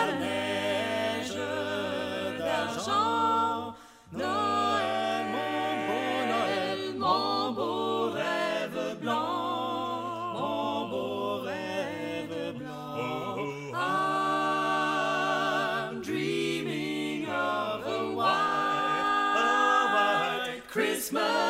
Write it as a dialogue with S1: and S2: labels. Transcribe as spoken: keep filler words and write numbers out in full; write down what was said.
S1: la neige d'argent. Noël, mon beau Noël, mon beau rêve blanc, mon beau rêve blanc. I'm dreaming of a white, a white Christmas.